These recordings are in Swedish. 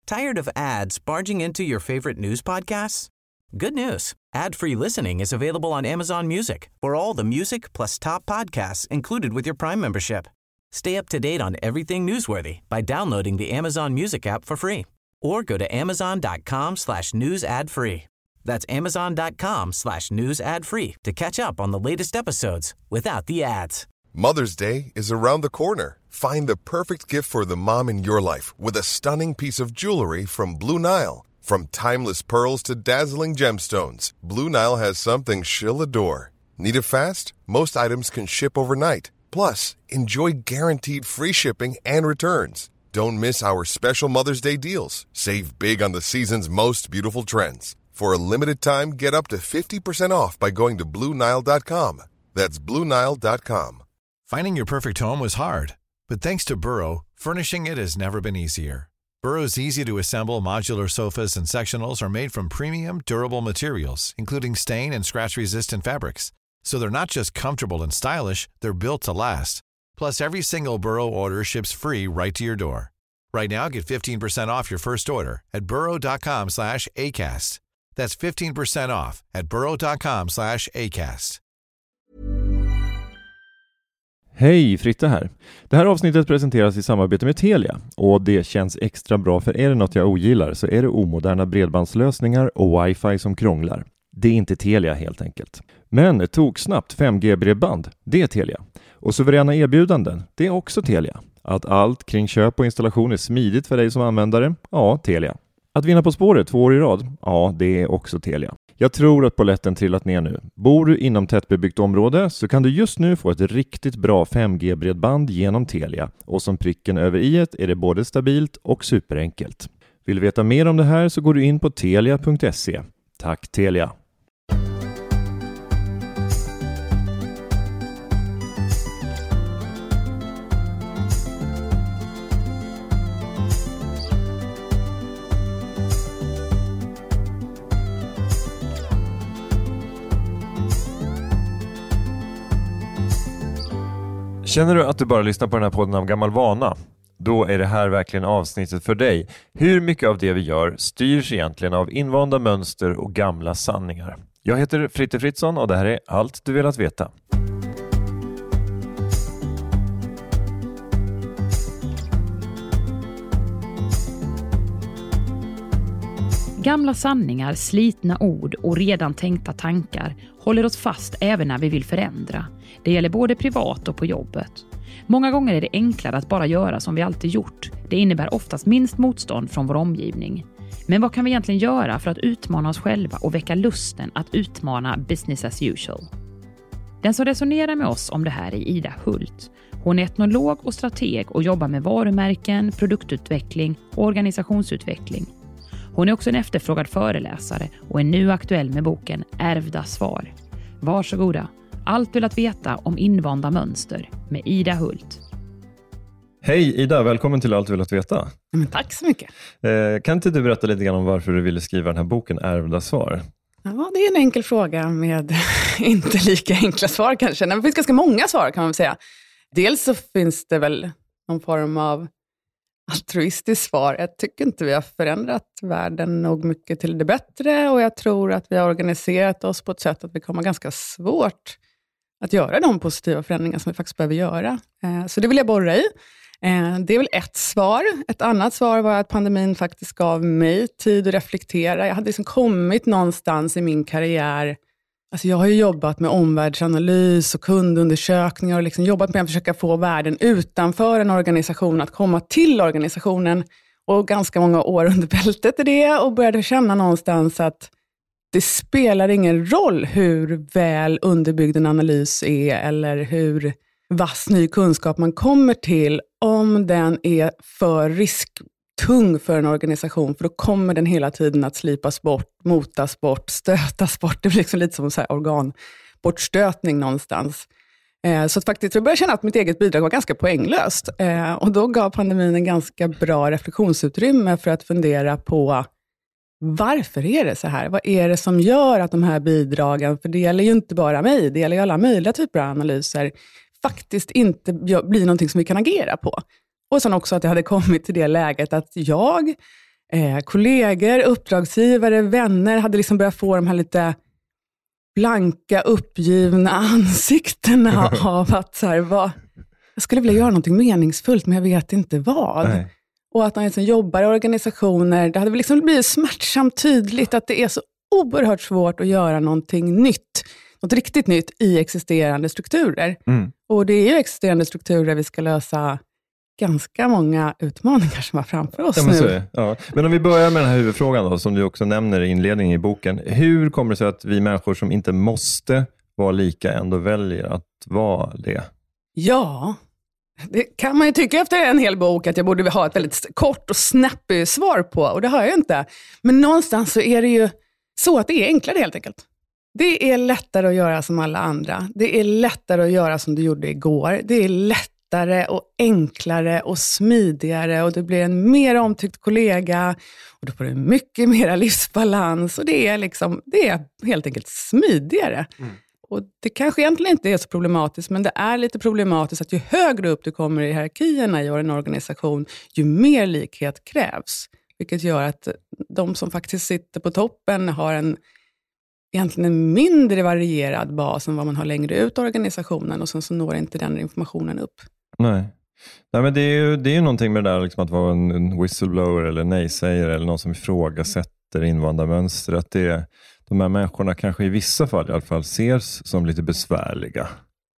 Tired of ads barging into your favorite news podcasts? Good news. Ad-free listening is available on Amazon Music for all the music plus top podcasts included with your Prime membership. Stay up to date on everything newsworthy by downloading the Amazon Music app for free or go to amazon.com/news ad free. That's amazon.com/news ad free to catch up on the latest episodes without the ads. Mother's Day is around the corner. Find the perfect gift for the mom in your life with a stunning piece of jewelry from Blue Nile. From timeless pearls to dazzling gemstones, Blue Nile has something she'll adore. Need it fast? Most items can ship overnight. Plus, enjoy guaranteed free shipping and returns. Don't miss our special Mother's Day deals. Save big on the season's most beautiful trends. For a limited time, get up to 50% off by going to BlueNile.com. That's BlueNile.com. Finding your perfect home was hard, but thanks to Burrow, furnishing it has never been easier. Burrow's easy-to-assemble modular sofas and sectionals are made from premium, durable materials, including stain and scratch-resistant fabrics. So they're not just comfortable and stylish, they're built to last. Plus, every single Burrow order ships free right to your door. Right now, get 15% off your first order at burrow.com/ACAST. That's 15% off at burrow.com/ACAST. Hej, Fritte här. Det här avsnittet presenteras i samarbete med Telia och det känns extra bra, för är det något jag ogillar så är det omoderna bredbandslösningar och wifi som krånglar. Det är inte Telia helt enkelt. Men ett toksnabbt 5G-bredband, det är Telia. Och suveräna erbjudanden, det är också Telia. Att allt kring köp och installation är smidigt för dig som användare, ja, Telia. Att vinna På spåret 2 år i rad, ja, det är också Telia. Jag tror att polletten trillat ner nu. Bor du inom tättbebyggt område så kan du just nu få ett riktigt bra 5G-bredband genom Telia. Och som pricken över i-et är det både stabilt och superenkelt. Vill du veta mer om det här så går du in på telia.se. Tack Telia! Känner du att du bara lyssnar på den här podden av gammal vana? Då är det här verkligen avsnittet för dig. Hur mycket av det vi gör styrs egentligen av invanda mönster och gamla sanningar? Jag heter Fritte Fritzson och det här är Allt du velat veta. Gamla sanningar, slitna ord och redan tänkta tankar håller oss fast även när vi vill förändra. Det gäller både privat och på jobbet. Många gånger är det enklare att bara göra som vi alltid gjort. Det innebär oftast minst motstånd från vår omgivning. Men vad kan vi egentligen göra för att utmana oss själva och väcka lusten att utmana business as usual? Den som resonerar med oss om det här är Ida Hult. Hon är etnolog och strateg och jobbar med varumärken, produktutveckling och organisationsutveckling. Hon är också en efterfrågad föreläsare och är nu aktuell med boken Ärvda svar. Varsågoda, allt vill att veta om invanda mönster med Ida Hult. Hej Ida, välkommen till Allt vill att veta. Men tack så mycket. Kan inte du berätta lite grann om varför du ville skriva den här boken Ärvda svar? Ja, det är en enkel fråga med inte lika enkla svar kanske. Det finns ganska många svar kan man säga. Dels så finns det väl någon form av altruistiskt svar. Jag tycker inte vi har förändrat världen nog mycket till det bättre och jag tror att vi har organiserat oss på ett sätt att vi kommer ganska svårt att göra de positiva förändringar som vi faktiskt behöver göra. Så det vill jag borra i. Det är väl ett svar. Ett annat svar var att pandemin faktiskt gav mig tid att reflektera. Jag hade liksom kommit någonstans i min karriär. Alltså jag har ju jobbat med omvärldsanalys och kundundersökningar och liksom jobbat med att försöka få världen utanför en organisation att komma till organisationen och ganska många år under bältet i det och började känna någonstans att det spelar ingen roll hur väl underbyggd en analys är eller hur vass ny kunskap man kommer till om den är för risktung för en organisation, för då kommer den hela tiden att slipas bort, motas bort, stötas bort. Det blir liksom lite som så här organbortstötning någonstans. Så att faktiskt jag började känna att mitt eget bidrag var ganska poänglöst. Och då gav pandemin en ganska bra reflektionsutrymme för att fundera på varför är det så här? Vad är det som gör att de här bidragen, för det gäller ju inte bara mig, det gäller ju alla möjliga typer av analyser, faktiskt inte blir någonting som vi kan agera på. Och sen också att jag hade kommit till det läget att jag kollegor, uppdragsgivare, vänner hade liksom börjat få de här lite blanka, uppgivna ansiktena av att så här, jag skulle vilja göra någonting meningsfullt men jag vet inte vad. Nej. Och att man liksom jobbar i organisationer, det hade väl liksom blivit smärtsamt tydligt att det är så oerhört svårt att göra någonting nytt, något riktigt nytt i existerande strukturer. Och det är ju existerande strukturer vi ska lösa ganska många utmaningar som var framför oss nu. Ja. Men om vi börjar med den här huvudfrågan då, som du också nämner i inledningen i boken. Hur kommer det sig att vi människor som inte måste vara lika ändå väljer att vara det? Ja, det kan man ju tycka efter en hel bok att jag borde ha ett väldigt kort och snappy svar på. Och det har jag inte. Men någonstans så är det ju så att det är enklare helt enkelt. Det är lättare att göra som alla andra. Det är lättare att göra som du gjorde igår. Det är lättare och enklare och smidigare. Och du blir en mer omtyckt kollega. Och du får en mycket mer livsbalans. Och det är helt enkelt smidigare. Och det kanske egentligen inte är så problematiskt, men det är lite problematiskt att ju högre upp du kommer i hierarkierna i en organisation, ju mer likhet krävs. Vilket gör att de som faktiskt sitter på toppen har egentligen en mindre varierad bas än vad man har längre ut i organisationen, och sen så når inte den informationen upp. Nej, men det är ju någonting med det där liksom, att vara en whistleblower eller nej-sägare eller någon som ifrågasätter invandrarmönster, att de här människorna kanske i vissa fall i alla fall ses som lite besvärliga.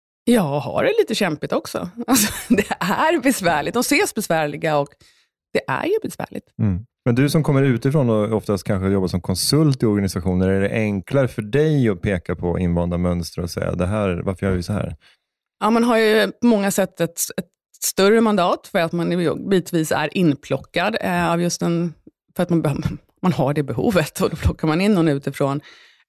Ja, har det lite kämpigt också. Alltså, det är besvärligt. De ses besvärliga och det är ju besvärligt. Men du som kommer utifrån och oftast kanske jobbar som konsult i organisationer, är det enklare för dig att peka på invandrarmönster och säga varför gör vi så här? Ja, man har ju på många sätt ett större mandat för att man bitvis är inplockad av just för att man har det behovet, och då plockar man in någon utifrån.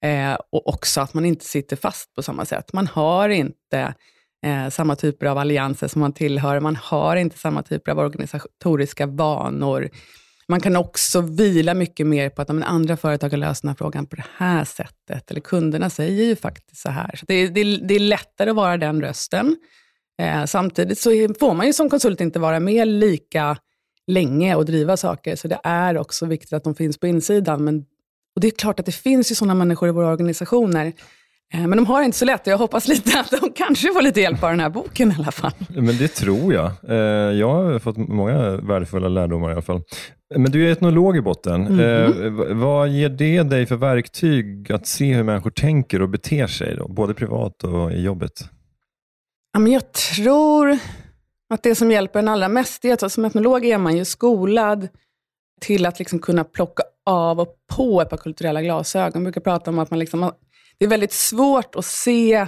Och också att man inte sitter fast på samma sätt. Man har inte samma typer av allianser som man tillhör. Man har inte samma typer av organisatoriska vanor. Man kan också vila mycket mer på att andra företag har löst den här frågan på det här sättet. Eller kunderna säger ju faktiskt så här. Så det är lättare att vara den rösten. Samtidigt så får man ju som konsult inte vara med lika länge och driva saker. Så det är också viktigt att de finns på insidan. Och det är klart att det finns ju sådana människor i våra organisationer. Men de har inte så lätt. Jag hoppas lite att de kanske får lite hjälp av den här boken i alla fall. Men det tror jag. Jag har fått många värdefulla lärdomar i alla fall. Men du är etnolog i botten. Vad ger det dig för verktyg att se hur människor tänker och beter sig då? Både privat och i jobbet? Ja, men jag tror att det som hjälper en allra mest är att som etnolog är man ju skolad till att liksom kunna plocka av och på ett par kulturella glasögon. Jag brukar prata om att det är väldigt svårt att se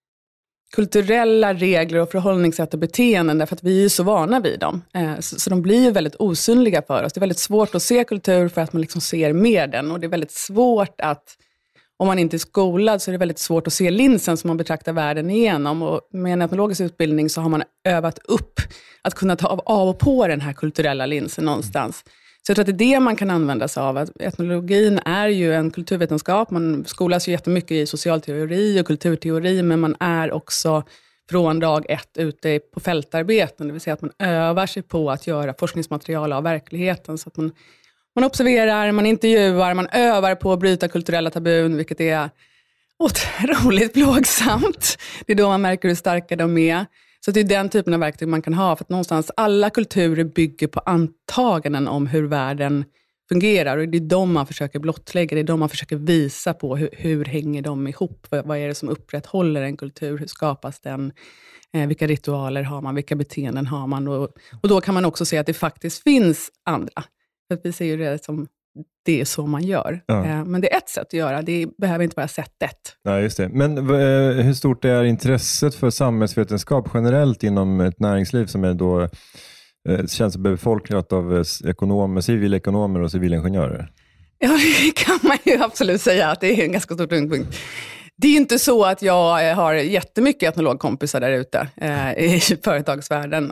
kulturella regler och förhållningssätt och beteenden därför att vi är så vana vid dem. Så de blir ju väldigt osynliga för oss. Det är väldigt svårt att se kultur för att man liksom ser med den. Och det är väldigt svårt att, om man inte är skolad, så är det väldigt svårt att se linsen som man betraktar världen igenom. Och med en etnologisk utbildning så har man övat upp att kunna ta av och på den här kulturella linsen någonstans. Så jag tror att det är det man kan använda sig av. Etnologin är ju en kulturvetenskap. Man skolas ju jättemycket i socialteori och kulturteori, men man är också från dag ett ute på fältarbeten. Det vill säga att man övar sig på att göra forskningsmaterial av verkligheten. Så att man observerar, man intervjuar, man övar på att bryta kulturella tabun, vilket är otroligt plågsamt. Det är då man märker hur starka de är. Så det är den typen av verktyg man kan ha, för att någonstans alla kulturer bygger på antaganden om hur världen fungerar, och det är de man försöker blottlägga, det är de man försöker visa på hur hänger de ihop, vad är det som upprätthåller en kultur, hur skapas den, vilka ritualer har man, vilka beteenden har man, och då kan man också se att det faktiskt finns andra, för att vi ser ju det som det är så man gör. Ja. Men det är ett sätt att göra. Det behöver inte vara sättet. Ja, just det. Men hur stort är intresset för samhällsvetenskap generellt inom ett näringsliv som är då känns befolkat av civilekonomer och civilingenjörer? Ja, det kan man ju absolut säga att det är en ganska stor tyngdpunkt. Det är inte så att jag har jättemycket etnologkompisar där ute i företagsvärlden.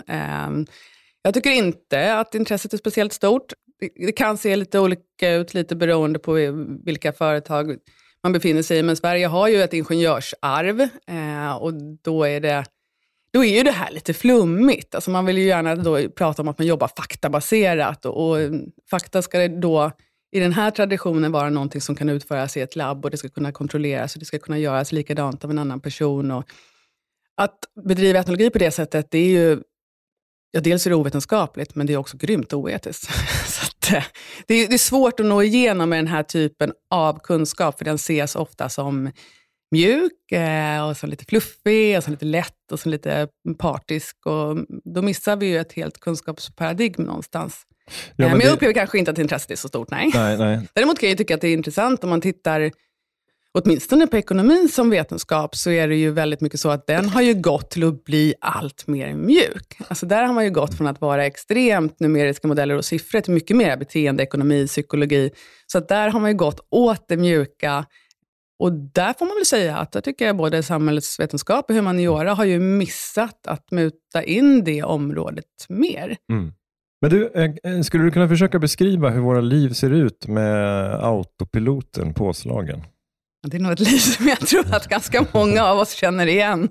Jag tycker inte att intresset är speciellt stort. Det kan se lite olika ut, lite beroende på vilka företag man befinner sig i. Men Sverige har ju ett ingenjörsarv, och då är det då är ju det här lite flummigt. Alltså man vill ju gärna då prata om att man jobbar faktabaserat och fakta ska det då i den här traditionen vara någonting som kan utföras i ett labb och det ska kunna kontrolleras och det ska kunna göras likadant av en annan person. Och att bedriva etnologi på det sättet, det är ju, ja, dels är det ovetenskapligt, men det är också grymt oetiskt. Så att, det är svårt att nå igenom med den här typen av kunskap, för den ses ofta som mjuk och så lite fluffig och så lite lätt och så lite partisk, och då missar vi ju ett helt kunskapsparadigm någonstans. Ja, men jag upplever kanske inte att intresset är så stort, nej. Däremot kan jag tycka att det är intressant om man tittar åtminstone på ekonomin som vetenskap, så är det ju väldigt mycket så att den har ju gått till att bli allt mer mjuk. Alltså där har man ju gått från att vara extremt numeriska modeller och siffror till mycket mer beteendeekonomi, psykologi. Så att där har man ju gått åt det mjuka. Och där får man väl säga att jag tycker både samhällsvetenskap och humaniora har ju missat att muta in det området mer. Mm. Men du, skulle du kunna försöka beskriva hur våra liv ser ut med autopiloten påslagen? Det är nog ett liv som jag tror att ganska många av oss känner igen.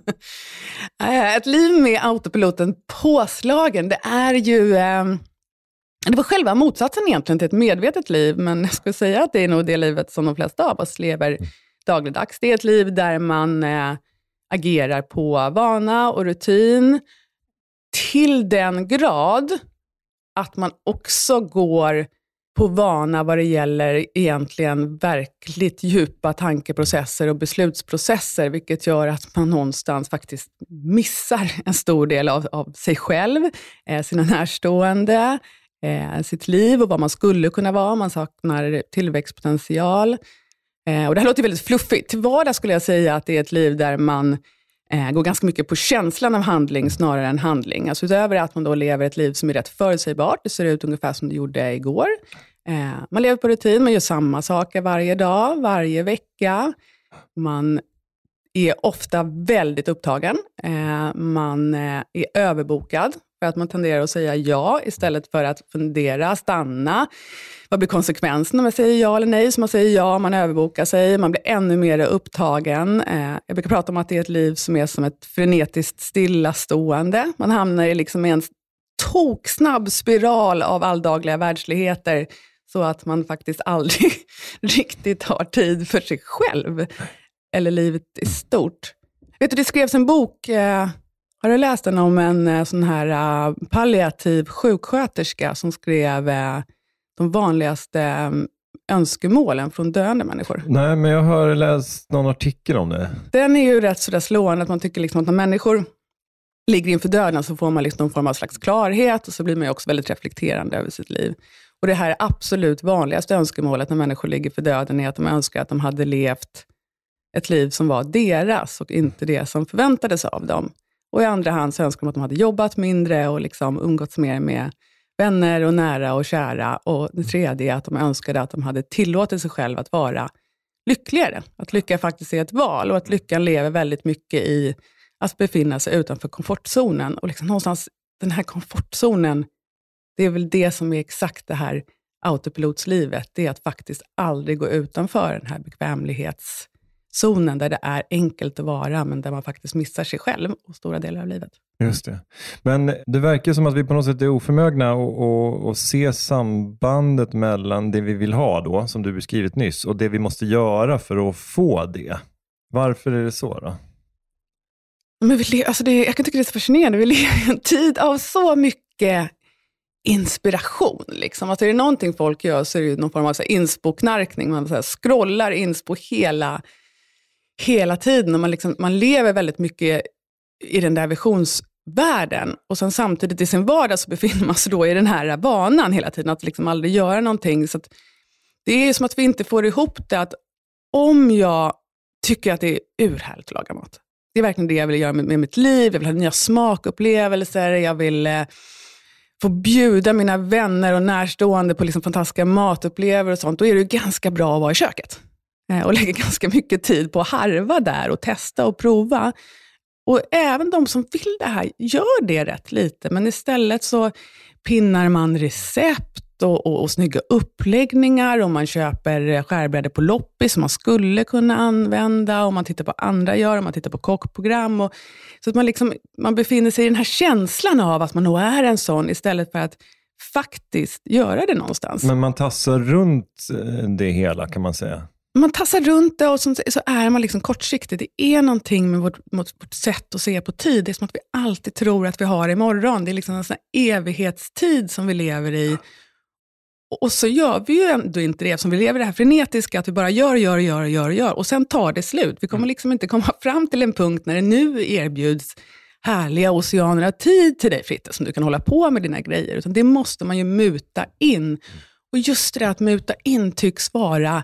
Ett liv med autopiloten påslagen, det är ju... Det var själva motsatsen egentligen till ett medvetet liv, men jag skulle säga att det är nog det livet som de flesta av oss lever dagligdags. Det är ett liv där man agerar på vana och rutin till den grad att man också går på vana vad det gäller egentligen verkligt djupa tankeprocesser och beslutsprocesser, vilket gör att man någonstans faktiskt missar en stor del av sig själv, sina närstående, sitt liv och vad man skulle kunna vara. Man saknar tillväxtpotential. Och det här låter väldigt fluffigt. Till vardags skulle jag säga att det är ett liv där man går ganska mycket på känslan av handling snarare än handling. Alltså utöver att man då lever ett liv som är rätt förutsägbart. Det ser ut ungefär som det gjorde igår. Man lever på rutin, man gör samma saker varje dag, varje vecka. Man är ofta väldigt upptagen. Man är överbokad för att man tenderar att säga ja istället för att fundera, stanna. Vad blir konsekvensen om jag säger ja eller nej? Så man säger ja, man överbokar sig, man blir ännu mer upptagen. Jag brukar prata om att det är ett liv som är som ett frenetiskt stillastående. Man hamnar i liksom en toksnabb spiral av alldagliga världsligheter så att man faktiskt aldrig riktigt har tid för sig själv eller livet i stort. Vet du, det skrevs en bok, har du läst den, om en sån här palliativ sjuksköterska som skrev de vanligaste önskemålen från döende människor? Nej, men jag har läst någon artikel om det. Den är ju rätt sådär slående att man tycker liksom att när människor ligger inför döden så får man liksom någon form av slags klarhet och så blir man ju också väldigt reflekterande över sitt liv. Och det här absolut vanligaste önskemålet när människor ligger för döden är att de önskar att de hade levt ett liv som var deras och inte det som förväntades av dem. Och i andra hand så önskar de att de hade jobbat mindre och liksom umgåtts mer med vänner och nära och kära. Och det tredje är att de önskade att de hade tillåtit sig själv att vara lyckligare. Att lycka faktiskt är ett val och att lyckan lever väldigt mycket i att befinna sig utanför komfortzonen. Och liksom någonstans den här komfortzonen, det är väl det som är exakt det här autopilotslivet. Det är att faktiskt aldrig gå utanför den här bekvämlighetszonen där det är enkelt att vara men där man faktiskt missar sig själv och stora delar av livet. Just det. Men det verkar som att vi på något sätt är oförmögna att se sambandet mellan det vi vill ha då, som du beskrivit nyss, och det vi måste göra för att få det. Varför är det så då? Men jag kan tycka det är så fascinerande. Vi lever i en tid av så mycket inspiration. Liksom. Alltså är det någonting folk gör så är det någon form av så här inspo-knarkning. Man så här scrollar inspo hela tiden. Och man lever väldigt mycket i den där visionsvärlden. Och sen samtidigt i sin vardag så befinner man sig då i den här vanan hela tiden. Att liksom aldrig göra någonting. Så att det är som att vi inte får ihop det. Att om jag tycker att det är urhärligt att laga mat. Det är verkligen det jag vill göra med mitt liv. Jag vill ha nya smakupplevelser. Jag vill få bjuda mina vänner och närstående på liksom fantastiska matupplevelser och sånt. Då är det ju ganska bra att vara i köket. Och lägga ganska mycket tid på att harva där och testa och prova. Och även de som vill det här gör det rätt lite. Men istället så pinnar man recept och snygga uppläggningar, och man köper skärbrädor på loppis som man skulle kunna använda, och man tittar på andra gör, och man tittar på kockprogram, och så att man befinner sig i den här känslan av att man nog är en sån, istället för att faktiskt göra det någonstans. Men man tassar runt det hela, kan man säga. Man tassar runt det, och så är man liksom kortsiktig. Det är någonting med vårt sätt att se på tid. Det är som att vi alltid tror att vi har imorgon. Det är liksom en sån här evighetstid som vi lever i. Och så gör vi ju ändå inte det, som vi lever det här frenetiska, att vi bara gör. Och sen tar det slut. Vi kommer liksom inte komma fram till en punkt när det nu erbjuds härliga oceaner av tid till dig, Fritte, som du kan hålla på med dina grejer. Utan det måste man ju muta in. Och just det att muta in tycks vara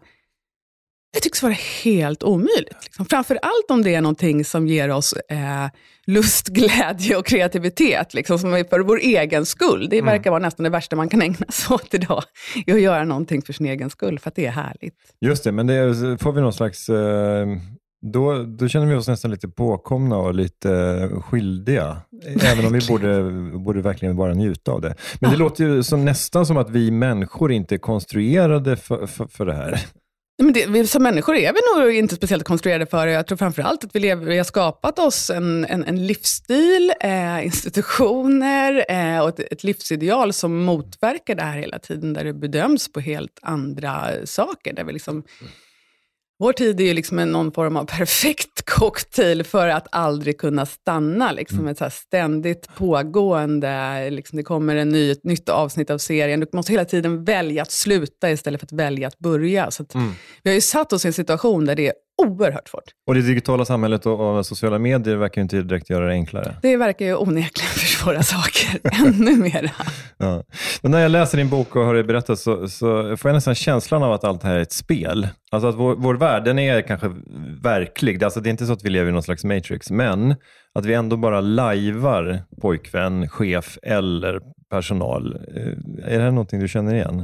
helt omöjligt. Liksom. Framförallt om det är någonting som ger oss lust, glädje och kreativitet. Liksom, som är för vår egen skull. Det verkar vara nästan det värsta man kan ägna sig åt idag. Är att göra någonting för sin egen skull, för att det är härligt. Just det, men får vi någon slags... Då känner vi oss nästan lite påkomna och lite skyldiga. Även om vi borde verkligen bara njuta av det. Men det låter ju nästan som att vi människor inte är konstruerade för det här. Men vi som människor är vi nog inte speciellt konstruerade för det. Jag tror framförallt att vi har skapat oss en livsstil, institutioner och ett livsideal som motverkar det här hela tiden, där det bedöms på helt andra saker. Där vi liksom, vår tid är ju liksom någon form av perfekt cocktail för att aldrig kunna stanna. Liksom ett så här ständigt pågående, liksom det kommer ett nytt avsnitt av serien. Du måste hela tiden välja att sluta istället för att välja att börja. Så att vi har ju satt oss i en situation där det är oerhört svårt. Och det digitala samhället och sociala medier verkar inte direkt göra det enklare. Det verkar ju onekligen försvåra saker ännu mer. Ja. Men när jag läser din bok och hör dig berätta så får jag nästan känslan av att allt det här är ett spel. Alltså att vår värld, den är kanske verklig. Alltså det är inte så att vi lever i någon slags Matrix, men att vi ändå bara lajvar pojkvän, chef eller personal. Är det här någonting du känner igen?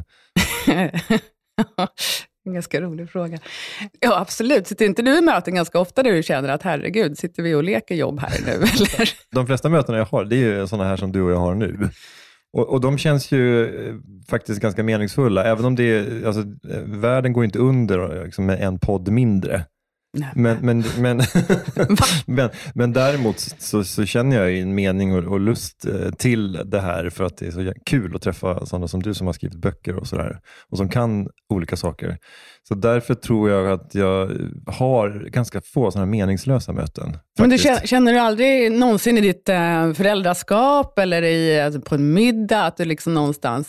En ganska rolig fråga. Ja, absolut. Sitter inte du i möten ganska ofta där du känner att herregud, sitter vi och leker jobb här nu? Eller? De flesta mötena jag har, det är ju sådana här som du och jag har nu. Och de känns ju faktiskt ganska meningsfulla. Även om världen går inte under liksom, med en podd mindre. Men däremot så känner jag en mening och lust till det här, för att det är så kul att träffa sådana som du som har skrivit böcker och sådär, och som kan olika saker. Så därför tror jag att jag har ganska få sådana meningslösa möten. Men du känner du aldrig någonsin i ditt föräldraskap eller på en middag att du liksom någonstans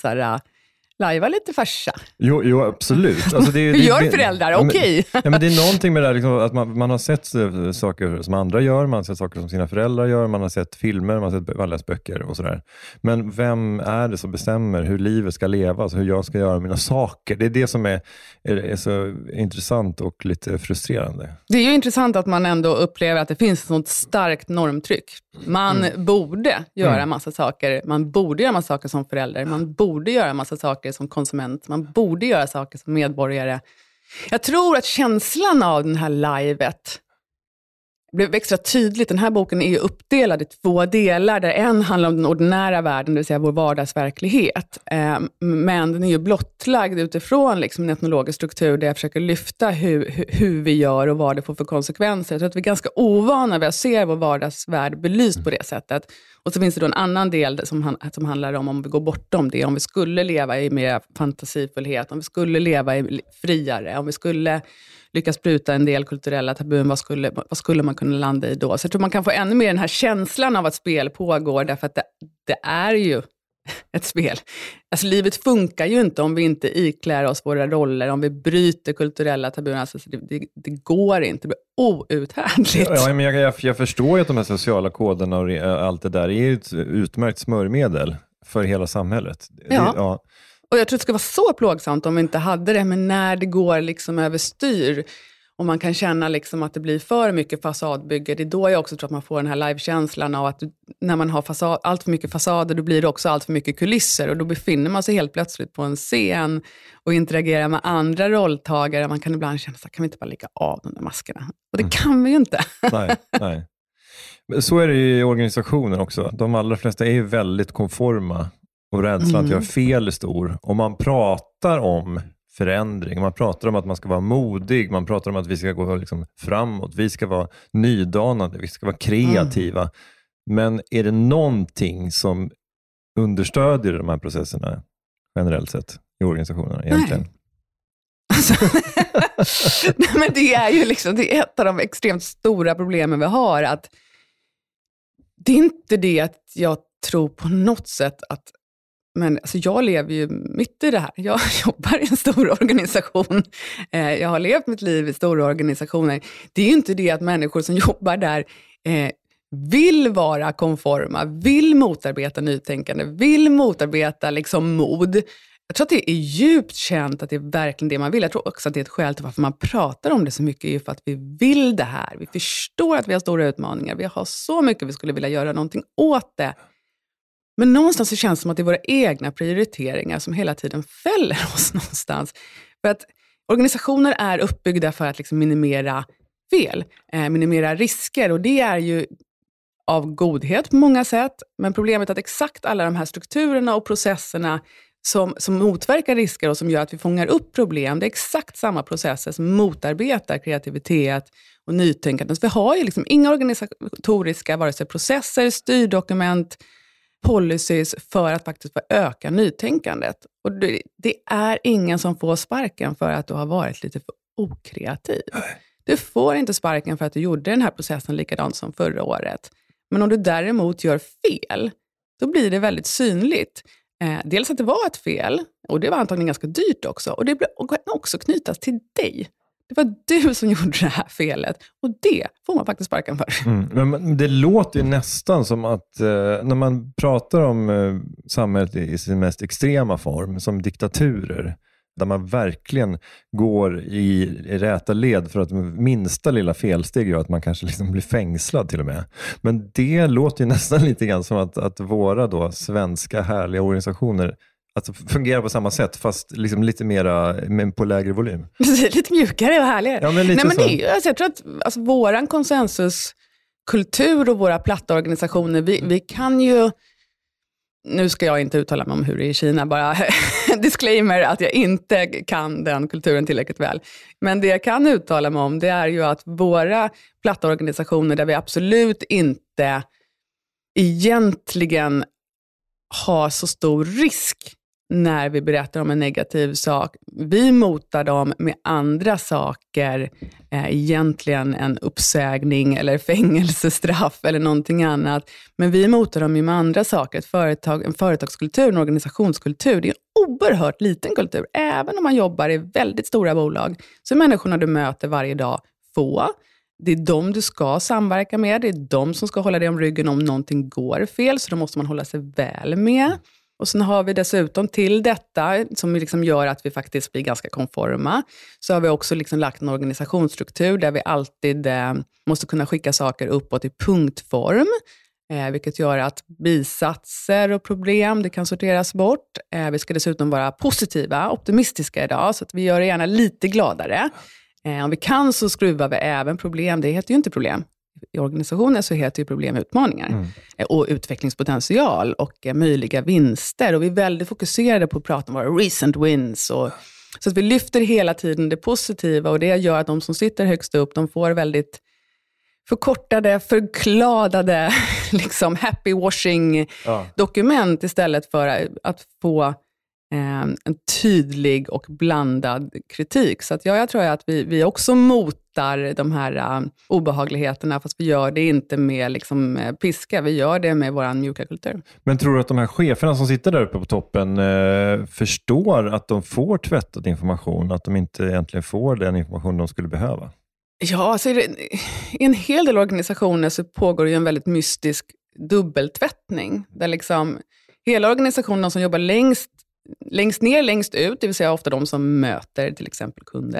lajva lite farsa? Jo, absolut. Alltså hur gör föräldrar? Okej. Ja, men det är någonting med det här, liksom, att man har sett saker som andra gör, man har sett saker som sina föräldrar gör, man har sett filmer, man har läst böcker och sådär. Men vem är det som bestämmer hur livet ska levas, hur jag ska göra mina saker? Det är det som är så intressant och lite frustrerande. Det är ju intressant att man ändå upplever att det finns ett sånt starkt normtryck. Man borde göra massa saker. Man borde göra massa saker som förälder. Man borde göra massa saker som konsument. Man borde göra saker som medborgare. Jag tror att känslan av den här livet blev extra tydligt. Den här boken är ju uppdelad i 2 delar, där en handlar om den ordinära världen, det vill säga vår vardagsverklighet. Men den är ju blottlagd utifrån liksom en etnologisk struktur, där jag försöker lyfta hur vi gör och vad det får för konsekvenser. Jag tror att vi är ganska ovana vid att se vår vardagsvärld belyst på det sättet. Och så finns det då en annan del som handlar om vi går bortom det, om vi skulle leva i mer fantasifullhet, om vi skulle leva i friare, om vi skulle lyckas bryta en del kulturella tabun, vad skulle man kunna landa i då? Så jag tror man kan få ännu mer den här känslan av att spel pågår, därför att det är ju ett spel. Alltså livet funkar ju inte om vi inte iklär oss våra roller, om vi bryter kulturella tabun. Alltså, det går inte, det blir outhärdligt. Ja, men jag förstår ju att de här sociala koderna och allt det där är ett utmärkt smörjmedel för hela samhället. Ja. Och jag tror det skulle vara så plågsamt om vi inte hade det, men när det går liksom överstyr och man kan känna liksom att det blir för mycket fasadbygge, det är då jag också tror att man får den här livekänslan av att när man har allt för mycket fasader, då blir det också allt för mycket kulisser, och då befinner man sig helt plötsligt på en scen och interagerar med andra rolltagare. Man kan ibland känna så, kan vi inte bara lägga av de där maskerna? Och det kan vi ju inte. Nej. Så är det ju i organisationer också. De allra flesta är ju väldigt konforma och rädslan att göra fel är stor. Och man pratar om förändring, man pratar om att man ska vara modig, man pratar om att vi ska gå liksom framåt, vi ska vara nydanande, vi ska vara kreativa. Men är det någonting som understödjer de här processerna generellt sett i organisationerna egentligen? Nej, men det är ju liksom, det är ett av de extremt stora problemen vi har, att det är inte det att jag tror på något sätt att, men alltså jag lever ju mitt i det här. Jag jobbar i en stor organisation. Jag har levt mitt liv i stora organisationer. Det är ju inte det att människor som jobbar där vill vara konforma, vill motarbeta nytänkande, vill motarbeta liksom mod. Jag tror att det är djupt känt att det är verkligen det man vill. Jag tror också att det är ett skäl till varför man pratar om det så mycket, är ju för att vi vill det här. Vi förstår att vi har stora utmaningar. Vi har så mycket vi skulle vilja göra någonting åt det. Men någonstans så känns det som att det är våra egna prioriteringar som hela tiden fäller oss någonstans. För att organisationer är uppbyggda för att liksom minimera fel, minimera risker, och det är ju av godhet på många sätt. Men problemet är att exakt alla de här strukturerna och processerna som motverkar risker och som gör att vi fångar upp problem, det är exakt samma processer som motarbetar kreativitet och nytänkande. Så vi har ju liksom inga organisatoriska vare sig processer, styrdokument, policies för att faktiskt få öka nytänkandet. Och det är ingen som får sparken för att du har varit lite för okreativ. Du får inte sparken för att du gjorde den här processen likadant som förra året. Men om du däremot gör fel, då blir det väldigt synligt. Dels att det var ett fel, och det var antagligen ganska dyrt också. Och det kan också knytas till dig. Det var du som gjorde det här felet. Och det får man faktiskt sparken för. Men det låter ju nästan som att när man pratar om samhället i sin mest extrema form, som diktaturer, där man verkligen går i räta led för att minsta lilla felsteg gör att man kanske liksom blir fängslad till och med. Men det låter ju nästan lite grann som att våra då svenska härliga organisationer alltså fungerar på samma sätt, fast liksom lite mera, men på lägre volym. Lite mjukare och härligare. Ja, men lite så. Det är ju, alltså, jag tror att alltså, våran konsensuskultur och våra platta organisationer, vi kan ju, nu ska jag inte uttala mig om hur det är i Kina, bara disclaimer att jag inte kan den kulturen tillräckligt väl. Men det jag kan uttala mig om, det är ju att våra platta organisationer, där vi absolut inte egentligen har så stor risk när vi berättar om en negativ sak. Vi motar dem med andra saker, egentligen en uppsägning eller fängelsestraff eller någonting annat. Men vi motar dem med andra saker. En företagskultur, en organisationskultur, det är en oerhört liten kultur. Även om man jobbar i väldigt stora bolag, så är människorna du möter varje dag få. Det är de du ska samverka med. Det är de som ska hålla dig om ryggen om någonting går fel. Så då måste man hålla sig väl med. Och sen har vi dessutom till detta, som liksom gör att vi faktiskt blir ganska konforma, så har vi också liksom lagt en organisationsstruktur där vi alltid måste kunna skicka saker uppåt i punktform. Vilket gör att bisatser och problem, det kan sorteras bort. Vi ska dessutom vara positiva, optimistiska idag, så att vi gör det gärna lite gladare. Om vi kan så skruvar vi även problem. Det heter ju inte problem. I organisationen så heter ju problem utmaningar. Och utvecklingspotential och möjliga vinster. Och vi är väldigt fokuserade på att prata om våra recent wins. Så att vi lyfter hela tiden det positiva. Och det gör att de som sitter högst upp, de får väldigt förkortade, förkladade liksom happy washing dokument istället för att få en tydlig och blandad kritik. Så att jag tror att vi också motar de här obehagligheterna, fast vi gör det inte med liksom piska, vi gör det med våran mjuka kultur. Men tror du att de här cheferna som sitter där uppe på toppen förstår att de får tvättad information, att de inte egentligen får den information de skulle behöva? Ja, alltså i en hel del organisationer så pågår ju en väldigt mystisk dubbeltvättning, där liksom hela organisationen som jobbar längst ner, längst ut, det vill säga ofta de som möter till exempel kunder.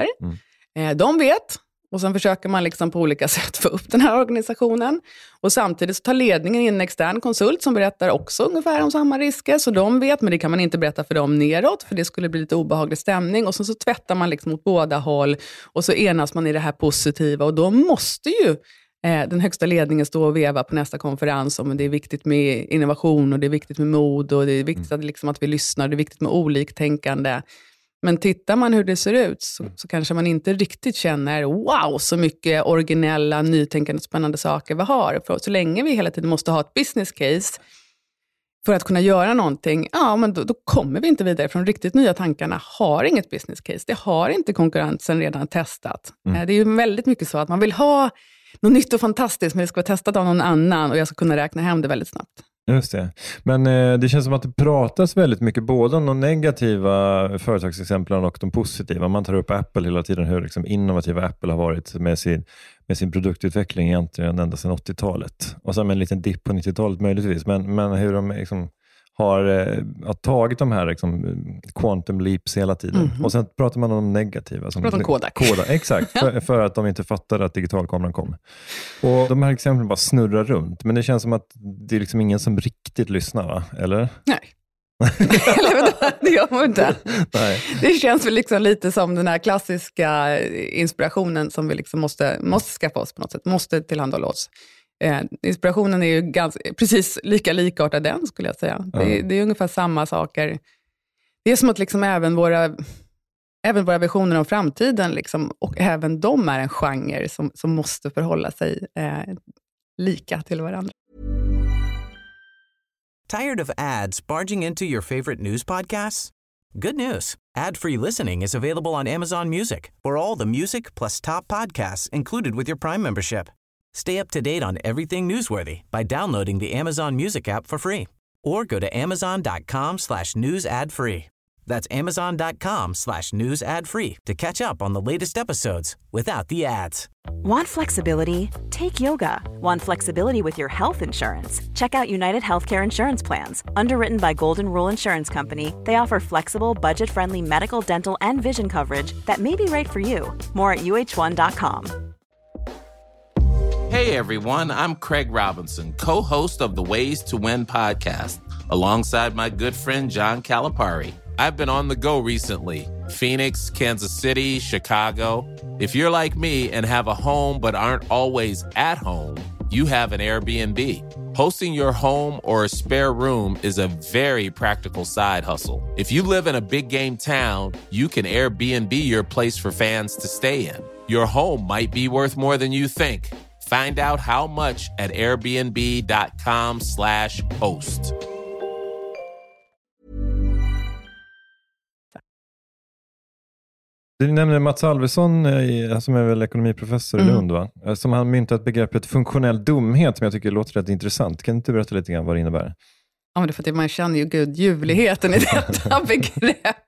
De vet, och sen försöker man liksom på olika sätt få upp den här organisationen. Och samtidigt så tar ledningen in en extern konsult som berättar också ungefär om samma risker, så de vet, men det kan man inte berätta för dem neråt, för det skulle bli lite obehaglig stämning. Och så tvättar man liksom åt båda håll, och så enas man i det här positiva, och då måste ju den högsta ledningen står och vevar på nästa konferens om det är viktigt med innovation och det är viktigt med mod och det är viktigt att vi lyssnar, det är viktigt med oliktänkande. Men tittar man hur det ser ut så kanske man inte riktigt känner wow, så mycket originella, nytänkande, spännande saker vi har. För så länge vi hela tiden måste ha ett business case för att kunna göra någonting, men då kommer vi inte vidare. Från riktigt nya tankarna har inget business case. Det har inte konkurrensen redan testat. Det är ju väldigt mycket så att man vill ha något nytt och fantastiskt, men det ska vara testat av någon annan och jag ska kunna räkna hem det väldigt snabbt. Just det. Men det känns som att det pratas väldigt mycket både om de negativa företagsexemplen och de positiva. Man tar upp Apple hela tiden, hur liksom innovativa Apple har varit med sin produktutveckling egentligen ända sedan 80-talet. Och sen med en liten dipp på 90-talet möjligtvis. Men hur de liksom har tagit de här liksom, quantum leaps hela tiden. Och sen pratar man om de negativa. Som pratar om Kodak. Exakt, för att de inte fattade att digitalkameran kom. Och de här exemplen bara snurrar runt. Men det känns som att det är liksom ingen som riktigt lyssnar, va? Eller? Nej. Det gör man inte. Nej. Det känns väl liksom lite som den här klassiska inspirationen som vi liksom måste skaffa oss på något sätt. Måste tillhandahålla oss. Inspirationen är ju precis lika likartad den, skulle jag säga. Det är ungefär samma saker. Det är som att liksom även våra visioner om framtiden liksom, och även de är en genre som måste förhålla sig lika till varandra. Tired of ads barging into your favorite news podcasts? Good news. Ad-free listening is available on Amazon Music for all the music plus top podcasts included with your Prime membership. Stay up to date on everything newsworthy by downloading the Amazon Music app for free or go to amazon.com/news ad free. That's amazon.com/news ad free to catch up on the latest episodes without the ads. Want flexibility? Take yoga. Want flexibility with your health insurance? Check out United Healthcare Insurance Plans. Underwritten by Golden Rule Insurance Company, they offer flexible, budget-friendly medical, dental, and vision coverage that may be right for you. More at uh1.com. Hey everyone, I'm Craig Robinson, co-host of the Ways to Win podcast, alongside my good friend John Calipari. I've been on the go recently. Phoenix, Kansas City, Chicago. If you're like me and have a home but aren't always at home, you have an Airbnb. Hosting your home or a spare room is a very practical side hustle. If you live in a big game town, you can Airbnb your place for fans to stay in. Your home might be worth more than you think. Find out how much at airbnb.com/host. Du nämnde Mats Alvesson som är väl ekonomiprofessor i Lund, va? Som han myntat begreppet funktionell dumhet som jag tycker låter rätt intressant. Kan inte du berätta lite grann vad det innebär? Ja, men det är för att man känner ju ljuvligheten i detta begrepp.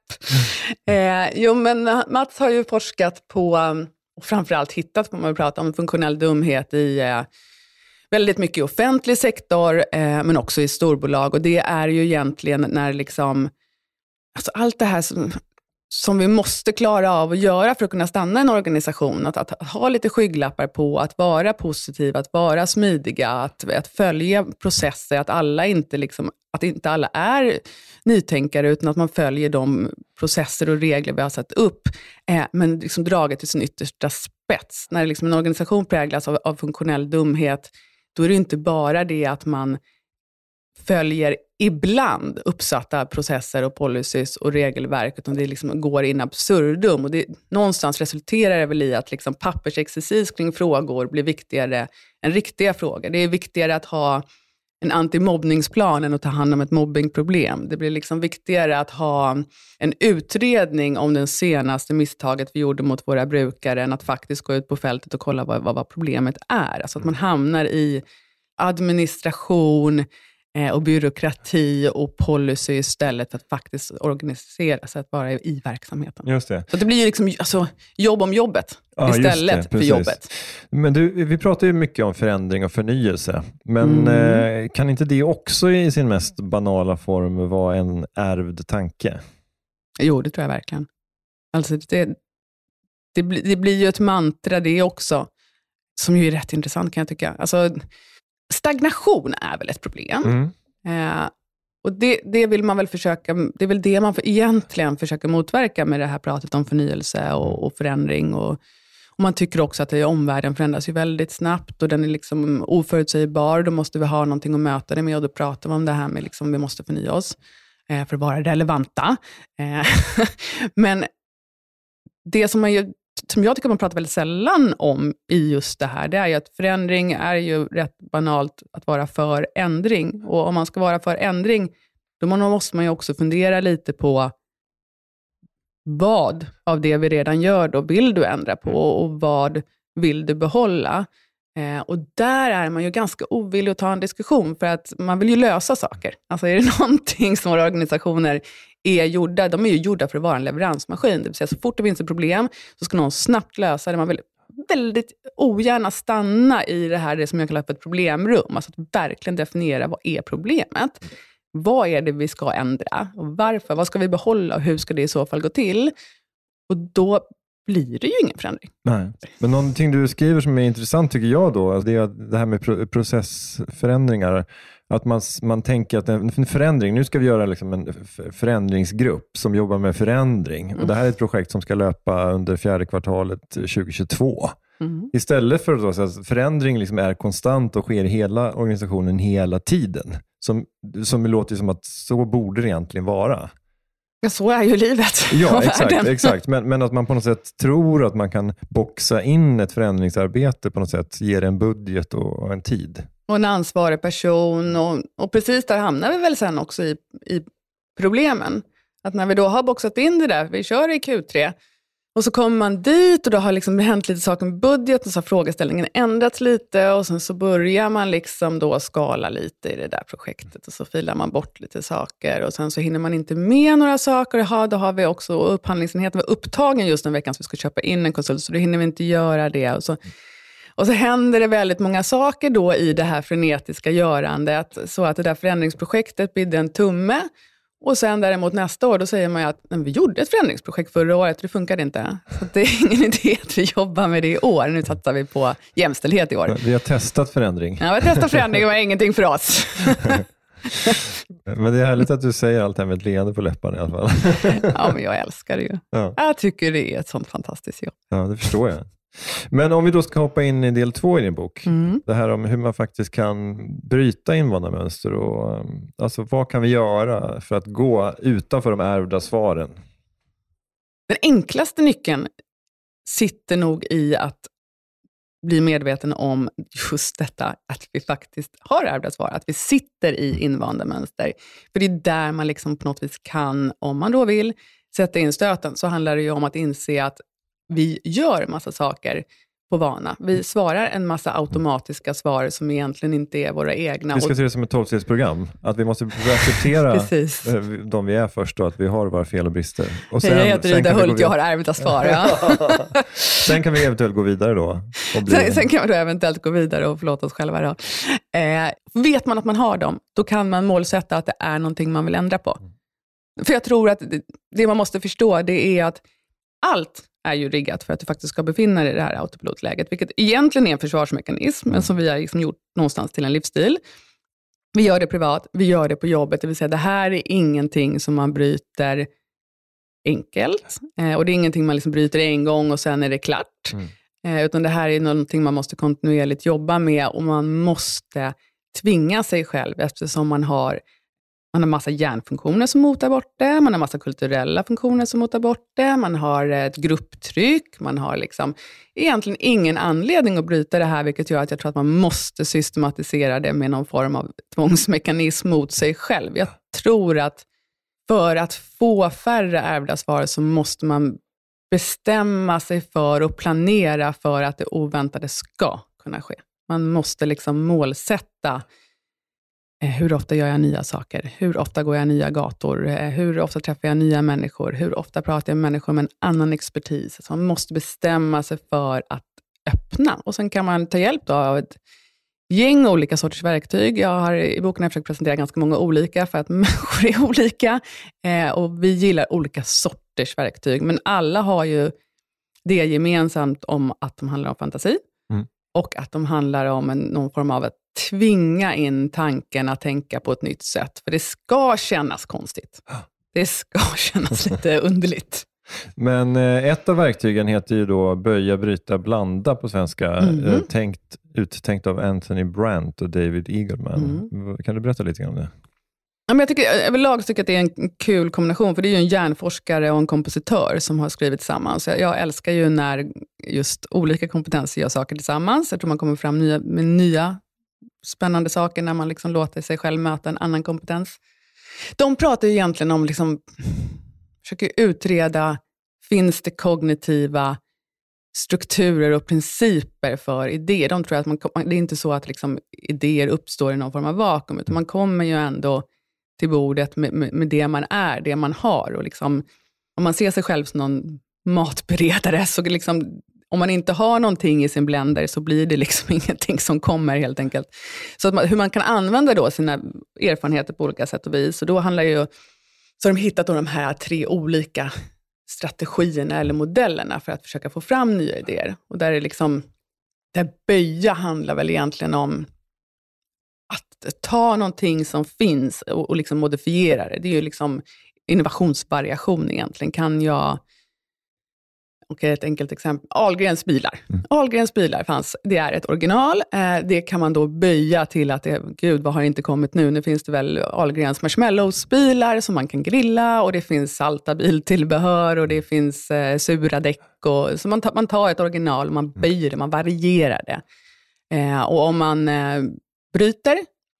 Men Mats har ju forskat på och framförallt hittat på, man pratar om funktionell dumhet i väldigt mycket i offentlig sektor, men också i storbolag. Och det är ju egentligen när liksom, alltså allt det här som vi måste klara av att göra för att kunna stanna i en organisation. Att ha lite skygglappar på, att vara positiv, att vara smidiga, att följa processer, att inte alla är nytänkare utan att man följer de processer och regler vi har satt upp, men liksom draget till sin yttersta spets. När liksom en organisation präglas av funktionell dumhet, då är det inte bara det att man följer ibland uppsatta processer och policies och regelverk, utan det liksom går in absurdum. Och det någonstans resulterar det väl i att liksom pappersexercis kring frågor blir viktigare än riktiga frågor. Det är viktigare att ha en antimobbningsplan än att ta hand om ett mobbingproblem. Det blir liksom viktigare att ha en utredning om det senaste misstaget vi gjorde mot våra brukare än att faktiskt gå ut på fältet och kolla vad problemet är. Alltså att man hamnar i administration och byråkrati och policy istället för att faktiskt organisera sig att vara i verksamheten. Just det. Så det blir ju liksom jobb om jobbet istället för jobbet. Men vi pratar ju mycket om förändring och förnyelse. Men kan inte det också i sin mest banala form vara en ärvd tanke? Jo, det tror jag verkligen. Alltså det blir ju ett mantra det också, som ju är rätt intressant kan jag tycka. Alltså stagnation är väl ett problem. Och det vill man väl försöka, det är väl det man egentligen försöker motverka med det här pratet om förnyelse och förändring och Och man tycker också att omvärlden förändras ju väldigt snabbt och den är liksom oförutsägbar. Då måste vi ha någonting att möta det med och då pratar man om det här med liksom, vi måste förnya oss för att vara relevanta. Men det som jag tycker man pratar väldigt sällan om i just det här, det är ju att förändring är ju rätt banalt att vara för ändring. Och om man ska vara för ändring, då måste man ju också fundera lite på vad av det vi redan gör då vill du ändra på och vad vill du behålla. Och där är man ju ganska ovillig att ta en diskussion för att man vill ju lösa saker. Alltså är det någonting som våra organisationer är gjorda, de är ju gjorda för att vara en leveransmaskin. Det vill säga så fort det finns ett problem så ska någon snabbt lösa det. Man vill väldigt ogärna stanna i det som jag kallar för ett problemrum. Alltså att verkligen definiera vad är problemet. Vad är det vi ska ändra? Och varför? Vad ska vi behålla? Och hur ska det i så fall gå till? Och då blir det ju ingen förändring. Nej. Men någonting du skriver som är intressant tycker jag då, det är det här med processförändringar. Att man tänker att en förändring, nu ska vi göra liksom en förändringsgrupp som jobbar med förändring. Och det här är ett projekt som ska löpa under 4:e kvartalet 2022. Istället för att förändring liksom är konstant och sker i hela organisationen hela tiden. Som låter som att så borde det egentligen vara. Ja, så är ju livet. Ja, exakt. Men att man på något sätt tror att man kan boxa in ett förändringsarbete på något sätt, ger en budget och en tid. Och en ansvarig person. Och precis där hamnar vi väl sen också i problemen. Att när vi då har boxat in det där, vi kör i Q3. Och så kommer man dit och då har liksom hänt lite saker med budgeten och så har frågeställningen ändrats lite och sen så börjar man liksom då skala lite i det där projektet och så filar man bort lite saker och sen så hinner man inte med några saker. Då har vi också upphandlingsenheten var upptagen just den veckan så vi ska köpa in en konsult så då hinner vi inte göra det och så händer det väldigt många saker då i det här frenetiska görandet så att det där förändringsprojektet blir en tumme. Och sen däremot nästa år, då säger man ju att vi gjorde ett förändringsprojekt förra året och det funkade inte. Så det är ingen idé att vi jobbar med det i år. Nu satsar vi på jämställdhet i år. Vi har testat förändring. Ja, vi har testat förändring och det var ingenting för oss. Men det är härligt att du säger allt här med ett leende på läpparna i alla fall. Ja, men jag älskar det ju. Ja. Jag tycker det är ett sånt fantastiskt jobb. Ja, det förstår jag. Men om vi då ska hoppa in i del 2 i din bok. Det här om hur man faktiskt kan bryta invånarmönster och alltså vad kan vi göra för att gå utanför de ärvda svaren? Den enklaste nyckeln sitter nog i att bli medveten om just detta att vi faktiskt har ärvda svar, att vi sitter i invånarmönster. För det är där man liksom på något vis kan, om man då vill, sätta in stöten så handlar det ju om att inse att vi gör massa saker på vana. Vi svarar en massa automatiska svar som egentligen inte är våra egna. Vi ska se det som ett 12-stegsprogram. Att vi måste acceptera de vi är först och att vi har våra fel och brister. Och sen, jag heter Ida Hult, jag har ärvda svar. Ja. Sen kan vi eventuellt gå vidare då. Sen kan vi då eventuellt gå vidare och förlåta oss själva då. Vet man att man har dem, då kan man målsätta att det är någonting man vill ändra på. För jag tror att det man måste förstå det är att allt är ju riggat för att du faktiskt ska befinna dig i det här autopilotläget, vilket egentligen är en försvarsmekanism, men som vi har liksom gjort någonstans till en livsstil. Vi gör det privat, vi gör det på jobbet, det vill säga det här är ingenting som man bryter enkelt, och det är ingenting man liksom bryter en gång och sen är det klart. Utan det här är någonting man måste kontinuerligt jobba med och man måste tvinga sig själv eftersom man har massa hjärnfunktioner som motar bort det. Man har massa kulturella funktioner som motar bort det. Man har ett grupptryck. Man har liksom egentligen ingen anledning att bryta det här, vilket gör att jag tror att man måste systematisera det med någon form av tvångsmekanism mot sig själv. Jag tror att för att få färre ärvda svar så måste man bestämma sig för och planera för att det oväntade ska kunna ske. Man måste liksom målsätta hur ofta gör jag nya saker? Hur ofta går jag nya gator? Hur ofta träffar jag nya människor? Hur ofta pratar jag med människor med en annan expertis? Så man måste bestämma sig för att öppna. Och sen kan man ta hjälp då av ett gäng olika sorters verktyg. Jag har i boken försökt presentera ganska många olika för att människor är olika. Och vi gillar olika sorters verktyg. Men alla har ju det gemensamt om att de handlar om fantasi. Och att de handlar om någon form av att tvinga in tanken att tänka på ett nytt sätt. För det ska kännas konstigt. Det ska kännas lite underligt. Men ett av verktygen heter ju då böja, bryta, blanda på svenska. Uttänkt av Anthony Brandt och David Eagleman. Kan du berätta lite grann om det? Ja, men jag tycker överlag att det är en kul kombination, för det är ju en hjärnforskare och en kompositör som har skrivit tillsammans. Jag älskar ju när just olika kompetenser gör saker tillsammans. Jag tror man kommer fram med nya spännande saker när man liksom låter sig själv möta en annan kompetens. De pratar ju egentligen om, liksom, försöker utreda, finns det kognitiva strukturer och principer för idéer. De tror att det är inte så att liksom idéer uppstår i någon form av vakuum, utan man kommer ju ändå till bordet med det man är, det man har. Och liksom, om man ser sig själv som någon matberedare, så liksom, om man inte har någonting i sin blender så blir det liksom ingenting som kommer helt enkelt. Så att hur man kan använda då sina erfarenheter på olika sätt och vis. Och då handlar ju, så har de hittat då de här 3 olika strategierna eller modellerna för att försöka få fram nya idéer. Och där är liksom, där böja handlar väl egentligen om att ta någonting som finns och liksom modifiera det. Det är ju liksom innovationsvariation egentligen. Kan jag... Okej, ett enkelt exempel. Ahlgrens bilar. Ahlgrens bilar fanns. Det är ett original. Det kan man då böja till att gud, vad har inte kommit nu? Nu finns det väl Ahlgrens marshmallows-bilar som man kan grilla, och det finns salta biltillbehör, och det finns sura däck. Så man tar ett original och man böjer det, man varierar det. Och om man bryter,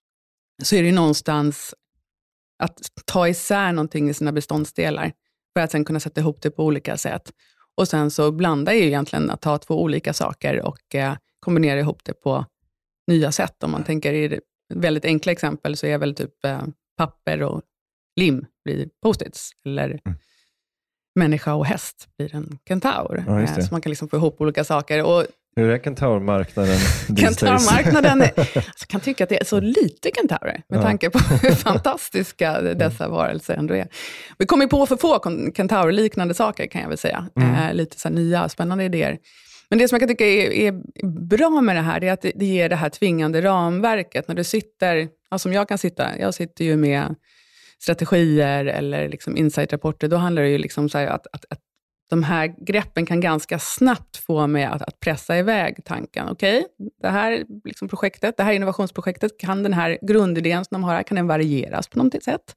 så är det ju någonstans att ta isär någonting i sina beståndsdelar för att sen kunna sätta ihop det på olika sätt. Och sen så blandar ju egentligen att ta 2 olika saker och kombinera ihop det på nya sätt. Om man tänker i ett väldigt enkla exempel, så är väl typ papper och lim blir post-its. Eller människa och häst blir en kentaur. Så man kan liksom få ihop olika saker. Och hur är kentaurmarknaden? Kentaurmarknaden alltså, kan tycka att det är så lite kentaurer med tanke på hur fantastiska dessa varelser ändå är. Vi kommer på för få kentaurliknande saker, kan jag väl säga. Lite så här nya, spännande idéer. Men det som jag kan tycka är bra med det här, är att det ger det här tvingande ramverket. När du sitter, som jag sitter ju med strategier eller liksom insight-rapporter, då handlar det ju liksom så här att de här greppen kan ganska snabbt få mig att pressa iväg tanken. Okej, det här liksom projektet, det här innovationsprojektet, kan den här grundidén som de har här, kan den varieras på något sätt?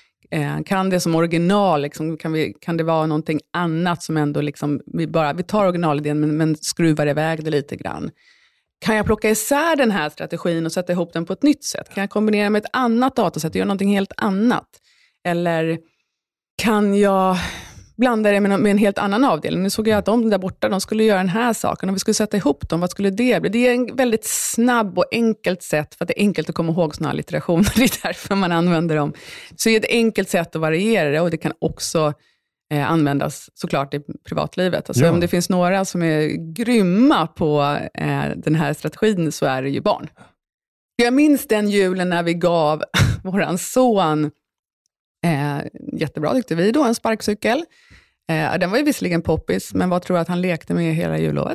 Kan det som original, liksom, kan det vara någonting annat som ändå liksom, vi tar originalidén men skruvar iväg det lite grann? Kan jag plocka isär den här strategin och sätta ihop den på ett nytt sätt? Kan jag kombinera med ett annat datasätt och göra någonting helt annat? Eller kan jag blanda det med en helt annan avdelning? Nu såg jag att de där borta, de skulle göra den här saken. Om vi skulle sätta ihop dem, vad skulle det bli? Det är en väldigt snabb och enkelt sätt, för att det är enkelt att komma ihåg sådana här litterationer. Det är därför man använder dem. Så det är ett enkelt sätt att variera det, och det kan också användas såklart i privatlivet. Alltså, om det finns några som är grymma på den här strategin, så är det ju barn. Jag minns den julen när vi gav våran son, jättebra tyckte vi då, en sparkcykel. Den var ju visserligen poppis, men vad tror du att han lekte med hela jullovet?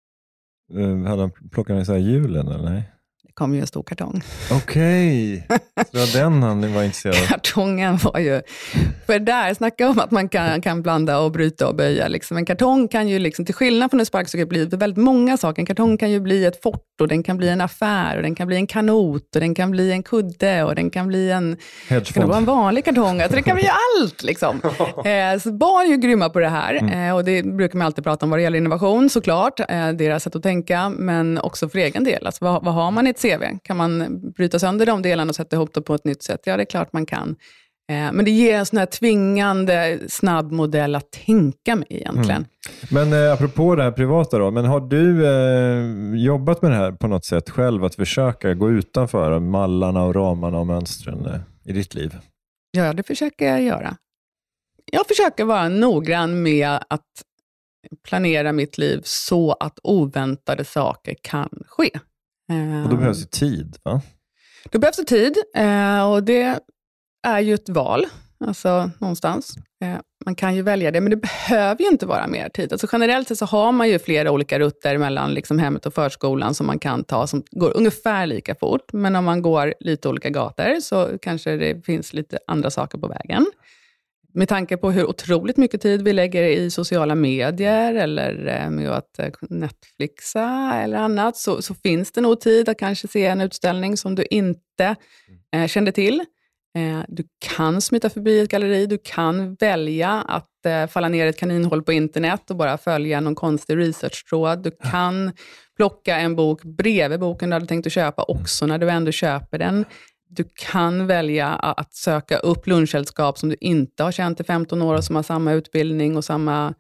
Hade han plockat den i så här julen eller nej? Det kom ju en stor kartong. Okej, så det var den han var intresserad av. Kartongen var ju, för där snacka om att man kan blanda och bryta och böja. Liksom. En kartong kan ju, liksom, till skillnad från en sparkcykel, bli väldigt många saker. En kartong kan ju bli ett fort, och den kan bli en affär, och den kan bli en kanot, och den kan bli en kudde, och den kan bli en vanlig kartong. Alltså, det kan bli allt liksom. Så barn är ju grymma på det här. Och det brukar man alltid prata om vad det gäller innovation, såklart. Deras sätt att tänka, men också för egen del. Alltså, vad har man i ett CV? Kan man bryta sönder de delarna och sätta ihop det på ett nytt sätt? Ja, det är klart man kan. Men det ger en sån här tvingande, snabb modell att tänka med egentligen. Men apropå det här privata då, men har du jobbat med det här på något sätt själv, att försöka gå utanför mallarna och ramarna och mönstren i ditt liv? Ja, det försöker jag göra. Jag försöker vara noggrann med att planera mitt liv så att oväntade saker kan ske. Och då behövs det tid, va? Då behövs det tid, och det är ju ett val, alltså någonstans. Man kan ju välja det, men det behöver ju inte vara mer tid. Alltså generellt sett så har man ju flera olika rutter mellan liksom hemmet och förskolan som man kan ta, som går ungefär lika fort. Men om man går lite olika gator så kanske det finns lite andra saker på vägen. med tanke på hur otroligt mycket tid vi lägger i sociala medier eller med att Netflixa eller annat, så finns det nog tid att kanske se en utställning som du inte kände till. Du kan smita förbi ett galleri, du kan välja att falla ner i ett kaninhål på internet och bara följa någon konstig researchtråd. Du kan plocka en bok bredvid boken du hade tänkt att köpa också när du ändå köper den. Du kan välja att söka upp lunchsällskap som du inte har känt i 15 år och som har samma utbildning och samma,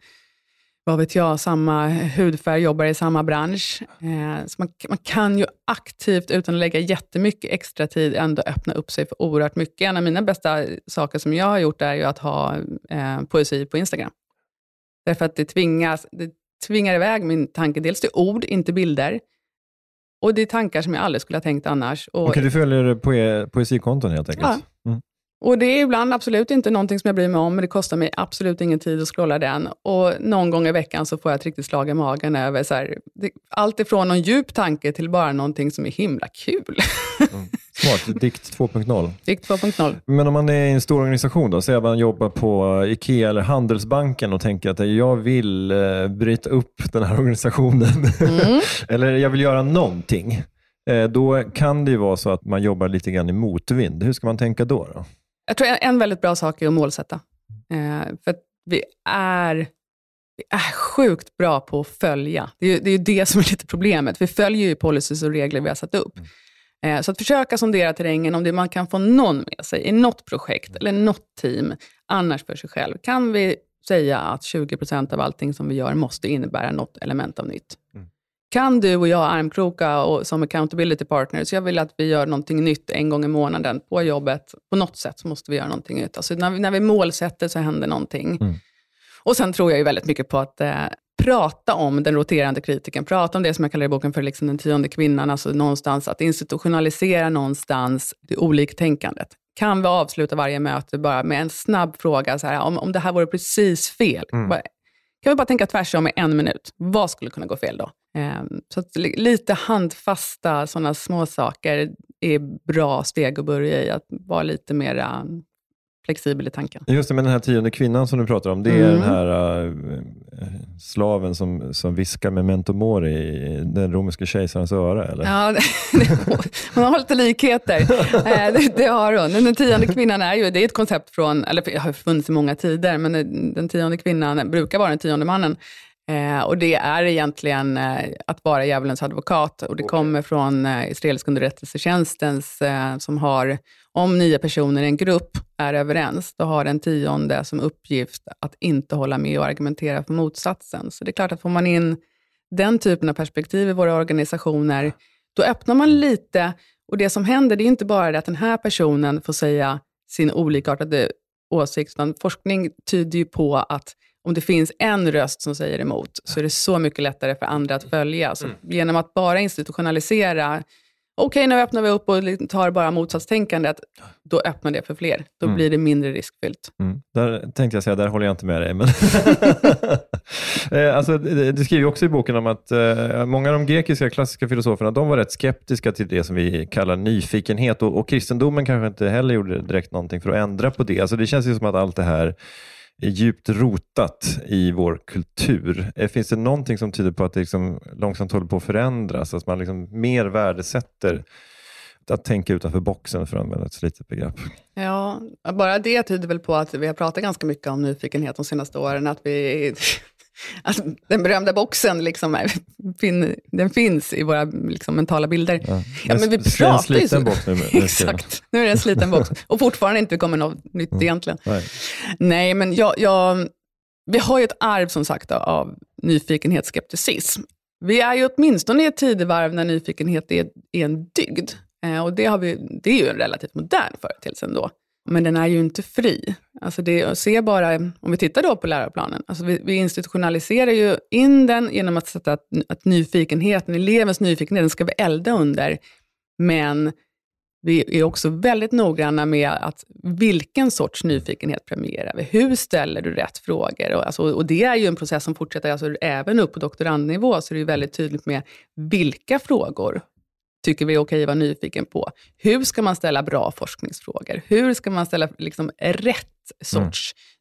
samma hudfärg, jobbar i samma bransch. Så man kan ju aktivt utan att lägga jättemycket extra tid ändå öppna upp sig för oerhört mycket. En av mina bästa saker som jag har gjort är ju att ha poesi på Instagram. Därför att det tvingar iväg min tanke dels till ord, inte bilder. Och det är tankar som jag aldrig skulle ha tänkt annars. Okej, du följer poesikonton helt enkelt. Ja. Och det är ibland absolut inte någonting som jag bryr mig om, men det kostar mig absolut ingen tid att scrolla den. Och någon gång i veckan så får jag ett riktigt slag i magen över allt ifrån någon djup tanke till bara någonting som är himla kul. Smart, dikt 2.0. Dikt 2.0. Men om man är i en stor organisation då, säg att man jobbar på IKEA eller Handelsbanken och tänker att jag vill bryta upp den här organisationen. Eller jag vill göra någonting. Då kan det ju vara så att man jobbar lite grann i motvind. Hur ska man tänka då? Jag tror en väldigt bra sak är att målsätta. För att vi är sjukt bra på att följa. Det är ju det som är lite problemet. Vi följer ju policies och regler vi har satt upp. Så att försöka sondera terrängen om det man kan få någon med sig i något projekt eller något team, annars för sig själv. Kan vi säga att 20% av allting som vi gör måste innebära något element av nytt? Kan du och jag armkroka och som accountability partners, jag vill att vi gör någonting nytt en gång i månaden på jobbet. På något sätt så måste vi göra någonting nytt. Alltså när vi målsätter så händer någonting. Och sen tror jag ju väldigt mycket på att prata om den roterande kritiken. Prata om det som jag kallar i boken för liksom den 10:e kvinnan. Alltså någonstans att institutionalisera någonstans det oliktänkandet. Kan vi avsluta varje möte bara med en snabb fråga så här, om det här vore precis fel. Kan vi bara tänka tvärs om i 1 minut. Vad skulle kunna gå fel då? Så att lite handfasta sådana små saker är bra steg att börja i. Att vara lite mer flexibel i tanken. Just det, men den här 10:e kvinnan som du pratar om, det är den här slaven som viskar med memento mori i den romerska kejsarens öra, eller? Ja, hon har lite likheter. Det har hon. Den 10:e kvinnan det är ett koncept från, eller det har funnits i många tider, men den 10:e kvinnan brukar vara den 10:e mannen. Och det är egentligen att vara djävulens advokat. Och det kommer från israeliska underrättelsetjänstens som har, om 9 personer i en grupp är överens, då har den 10:e som uppgift att inte hålla med och argumentera för motsatsen. Så det är klart att får man in den typen av perspektiv i våra organisationer, då öppnar man lite. Och det som händer, det är inte bara det att den här personen får säga sin olikartade åsikt, utan forskning tyder ju på att om det finns en röst som säger emot så är det så mycket lättare för andra att följa. Så genom att bara institutionalisera, okej, nu öppnar vi upp och tar bara motsatstänkandet, då öppnar det för fler. Då blir det mindre riskfyllt. Där tänkte jag säga, där håller jag inte med dig. Men alltså, du skriver ju också i boken om att många av de grekiska klassiska filosoferna, de var rätt skeptiska till det som vi kallar nyfikenhet. Och kristendomen kanske inte heller gjorde direkt någonting för att ändra på det. Alltså det känns ju som att allt det här är djupt rotat i vår kultur. Finns det någonting som tyder på att det liksom långsamt håller på att förändras? Att man liksom mer värdesätter att tänka utanför boxen, för att använda ett slitet begrepp. Ja, bara det tyder väl på att vi har pratat ganska mycket om nyfikenhet de senaste åren. Att alltså, den berömda boxen liksom den finns i våra liksom mentala bilder. Ja, men vi pratar ju så. Box nu. Exakt, nu är det en sliten box. Och fortfarande inte kommer något nytt egentligen. Nej, men vi har ju ett arv som sagt av nyfikenhet, skepticism. Vi är ju åtminstone i ett tidevarv när nyfikenhet är en dygd. Och det är ju en relativt modern företeelse ändå. Men den är ju inte fri. Alltså se bara, om vi tittar då på läroplanen. Alltså vi institutionaliserar ju in den genom att sätta att nyfikenheten, elevens nyfikenhet, den ska vi elda under. Men vi är också väldigt noggranna med att vilken sorts nyfikenhet premierar vi. Hur ställer du rätt frågor? Och det är ju en process som fortsätter alltså, även upp på doktorandnivå, så det är ju väldigt tydligt med vilka frågor tycker vi är okej att vara nyfiken på. Hur ska man ställa bra forskningsfrågor? Hur ska man ställa liksom rätt sorts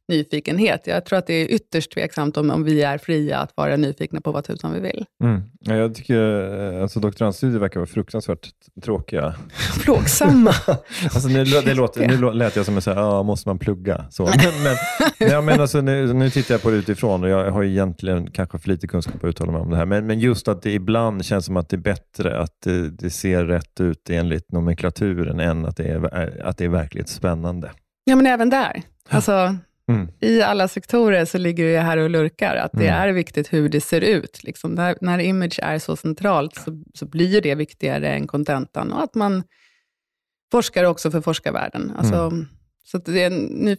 nyfikenhet. Jag tror att det är ytterst tveksamt om vi är fria att vara nyfikna på vad tusan vi vill. Ja, jag tycker alltså doktorandstudier verkar vara fruktansvärt tråkiga. Plågsamma. Alltså, nu lät jag som att säga, måste man plugga? Så. Men alltså, nu tittar jag på det utifrån och jag har egentligen kanske för lite kunskap att uttala mig om det här. Men just att det ibland känns som att det är bättre att det ser rätt ut enligt nomenklaturen än att det är verkligt spännande. Ja, men även där. Alltså, i alla sektorer så ligger det här och lurkar. Att det är viktigt hur det ser ut. Liksom, när image är så centralt så blir det viktigare än kontentan. Och att man forskar också för forskarvärlden. Alltså, så att det är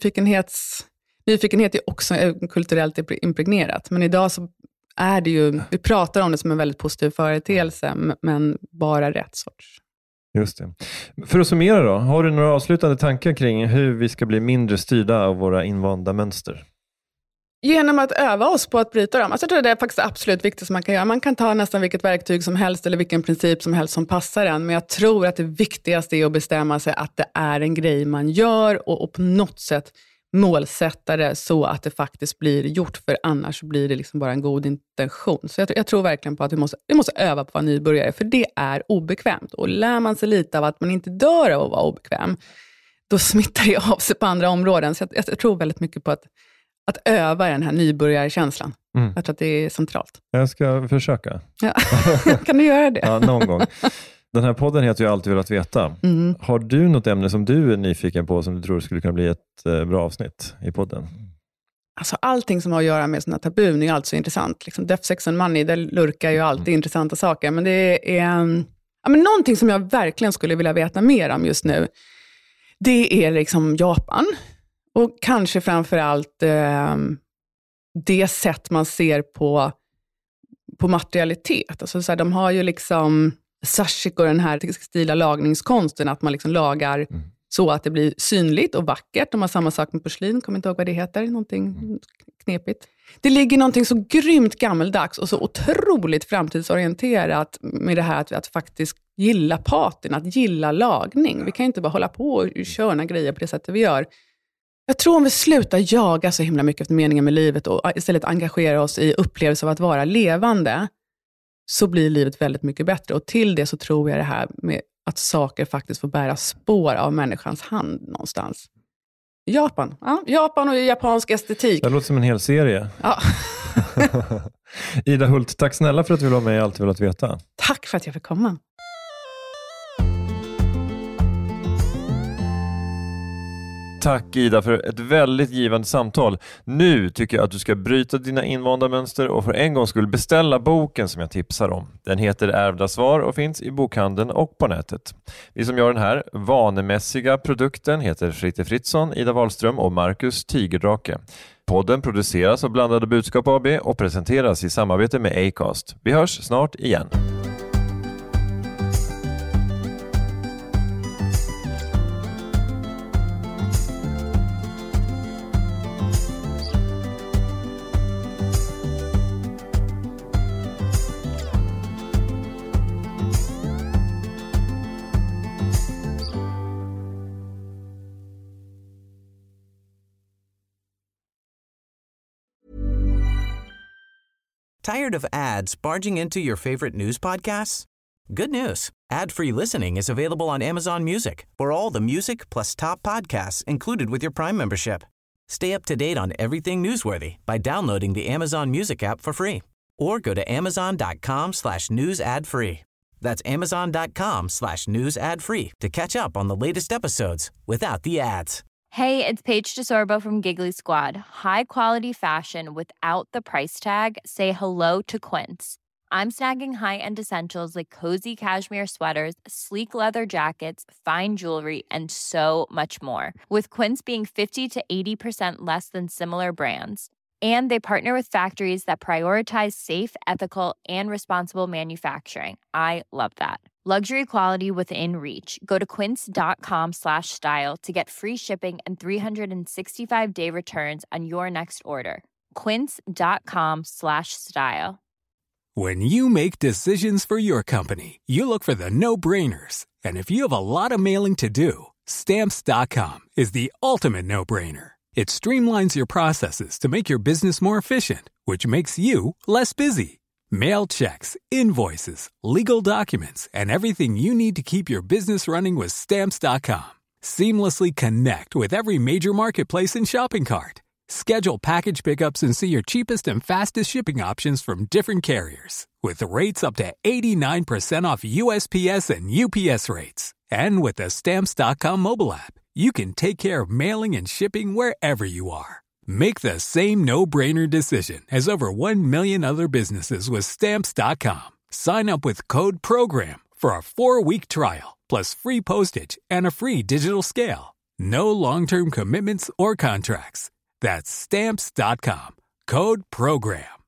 nyfikenhet är också kulturellt impregnerat. Men idag så är det ju, vi pratar om det som en väldigt positiv företeelse, men bara rätt sorts. Just det. För att summera då, har du några avslutande tankar kring hur vi ska bli mindre styrda av våra invanda mönster? Genom att öva oss på att bryta dem. Alltså jag tror det är faktiskt absolut viktigt som man kan göra. Man kan ta nästan vilket verktyg som helst eller vilken princip som helst som passar en. Men jag tror att det viktigaste är att bestämma sig att det är en grej man gör och på något sätt målsätta det så att det faktiskt blir gjort, för annars blir det liksom bara en god intention. Så jag tror verkligen på att vi måste öva på att vara nybörjare, för det är obekvämt. Och lär man sig lite av att man inte dör av att vara obekväm, då smittar det av sig på andra områden. Så jag tror väldigt mycket på att öva den här nybörjarkänslan. Jag tror att det är centralt. Jag ska försöka. Ja. Kan du göra det? Ja, någon gång. Den här podden heter ju Alltid velat veta. Har du något ämne som du är nyfiken på som du tror skulle kunna bli ett bra avsnitt i podden? Alltså allting som har att göra med sådana tabun är alltså intressant. Liksom Death, Sex and Money, där lurkar ju alltid intressanta saker. Men det är men någonting som jag verkligen skulle vilja veta mer om just nu. Det är liksom Japan. Och kanske framförallt det sätt man ser på materialitet. Alltså så här, de har ju liksom sashiko, den här textila lagningskonsten, att man liksom lagar så att det blir synligt och vackert. De har samma sak med porslin, kommer inte ihåg vad det heter, någonting knepigt. Det ligger någonting så grymt gammeldags och så otroligt framtidsorienterat med det här att faktiskt gilla paten, att gilla lagning. Vi kan inte bara hålla på och köra grejer på det sättet vi gör. Jag tror om vi slutar jaga så himla mycket efter meningen med livet och istället engagera oss i upplevelser av att vara levande, så blir livet väldigt mycket bättre. Och till det så tror jag det här med att saker faktiskt får bära spår av människans hand någonstans. Japan. Ja, Japan och japansk estetik. Det låter som en hel serie. Ja. Ida Hult, tack snälla för att du vill vara med i Alltid velat veta. Tack för att jag fick komma. Tack Ida för ett väldigt givande samtal. Nu tycker jag att du ska bryta dina invanda mönster och för en gång skulle beställa boken som jag tipsar om. Den heter Ärvda svar och finns i bokhandeln och på nätet. Vi som gör den här vanemässiga produkten heter Fritte Fritzson, Ida Wahlström och Marcus Tigerdrake. Podden produceras av Blandade budskap AB och presenteras i samarbete med Acast. Vi hörs snart igen. Tired of ads barging into your favorite news podcasts? Good news. Ad-free listening is available on Amazon Music for all the music plus top podcasts included with your Prime membership. Stay up to date on everything newsworthy by downloading the Amazon Music app for free or go to amazon.com/news ad free. That's amazon.com/news ad free to catch up on the latest episodes without the ads. Hey, it's Paige DeSorbo from Giggly Squad. High quality fashion without the price tag. Say hello to Quince. I'm snagging high-end essentials like cozy cashmere sweaters, sleek leather jackets, fine jewelry, and so much more. With Quince being 50 to 80% less than similar brands. And they partner with factories that prioritize safe, ethical, and responsible manufacturing. I love that. Luxury quality within reach. Go to quince.com/style to get free shipping and 365-day returns on your next order. Quince.com/style. When you make decisions for your company, you look for the no-brainers. And if you have a lot of mailing to do, Stamps.com is the ultimate no-brainer. It streamlines your processes to make your business more efficient, which makes you less busy. Mail checks, invoices, legal documents, and everything you need to keep your business running with Stamps.com. Seamlessly connect with every major marketplace and shopping cart. Schedule package pickups and see your cheapest and fastest shipping options from different carriers, with rates up to 89% off USPS and UPS rates. And with the Stamps.com mobile app, you can take care of mailing and shipping wherever you are. Make the same no-brainer decision as over 1 million other businesses with Stamps.com. Sign up with code PROGRAM for a 4-week trial, plus free postage and a free digital scale. No long-term commitments or contracts. That's Stamps.com. Code PROGRAM.